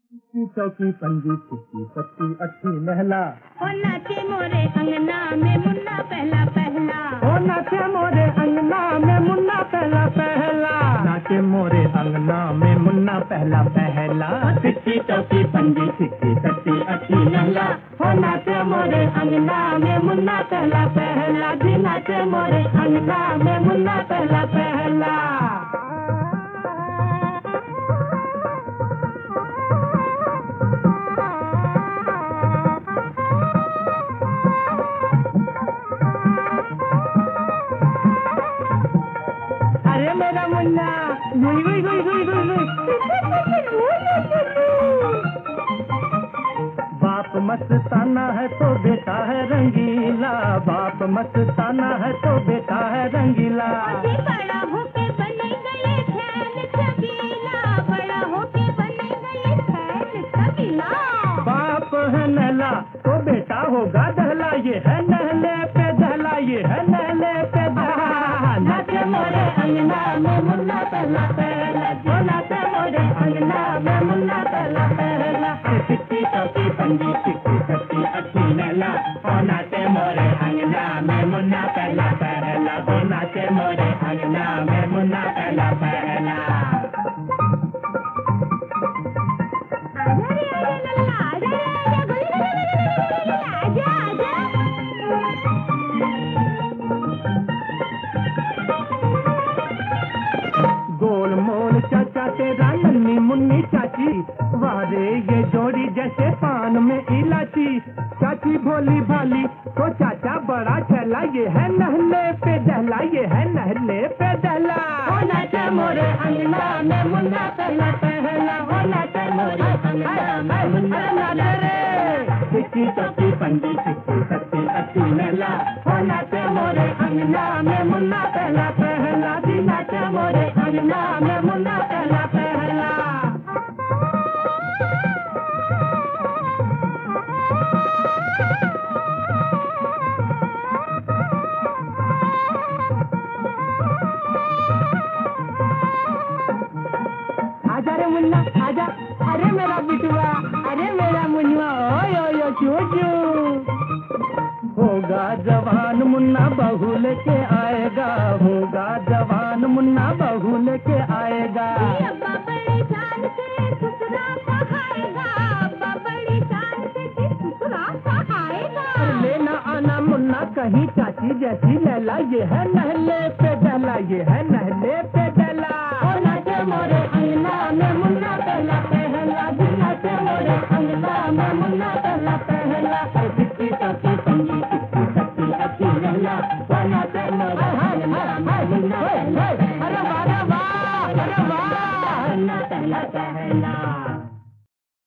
चौकी पंजी चिट्टी पत्ती अच्छी महला। ओ नाचे मोरे अंगना में मुन्ना पहला पहला। ओ नाचे मोरे अंगना में मुन्ना पहला पहला। नाचे मोरे अंगना में मुन्ना पहला पहला। चिट्टी चौकी पंजी चिट्टी पत्ती अच्छी महला। ओ नाचे मोरे अंगना में मुन्ना पहला पहला। जी नाचे मोरे अंगना में मुन्ना पहला पहला। अरे मेरा मुन्ना गुई गुई गुई गुई गुई बाप मस्ताना है तो बेटा है रंगीला। बाप मस्ताना है तो बेटा है रंगीला। बड़ा होके बने गए खैर छबीला। बड़ा होके बने गए खैर छबीला। बाप है नहला तो बेटा होगा दहला। ये है नहले पे दहला। ये है नहले पे दहला। नाचे मोरे अंगना में मुन्ना पहला पहला। जो नाचे मोरे अंगना में मुन्ना पहला पहला। चिट्टी चौकी पंजी चिट्टी चट्टी अच्छी नहला। और नाचे मोरे अंगना में मुन्ना पहला पहला। जो नाचे मोरे अंगना में मुन्ना पहला पहला। गोलमोल चाचा तेरा नन्नी मुन्नी चाची। वारे ये जोड़ी जैसे पान में इलाची। चाची भोली भाली तो चाचा बड़ा छैला। ये है नहले पे दहला। ये है नहले पे दहला। ओ नाचे मोरे अंगना में मुन्ना पहला पहला। ओ नाचे मोरे अंगना में मुन्ना पहला पहला। चिट्टी चौकी पंजी चिट्टी चट्टी अच्छी नहला। ओ नाचे मोरे अंगना में मुन्ना पहला पहला। जी नाचे मोरे अंगना में मुन्ना पहला पहला। आजा रे मुन्ना आजा। अरे मेरा बिटुआ अरे मेरा मुन्ना ओ यो चूचू। होगा जवान मुन्ना बहू लेके आएगा। होगा जवान मुन्ना बहू लेके आएगा। अब्बा बड़ी शान से ससुरा पहाएगा। अब्बा बड़ी शान से ससुरा पहाएगा। लेना आना मुन्ना कहीं चाची जैसी लैला। ये है नहले पे दहला। ये है नहले पे दहला। ओ नाचे मोरे अंगना में मुन्ना पहला पहला। जी नाचे मोरे अंगना में मुन्ना पहला पहला। चिट्टी चौकी पंजी चिट्टी चट्टी अच्छी लैला। ओ नाचे मोरे अंगना में मुन्ना पहला पहला। अरे वाह अरे वाह अरे वाह। मुन्ना पहला पहला।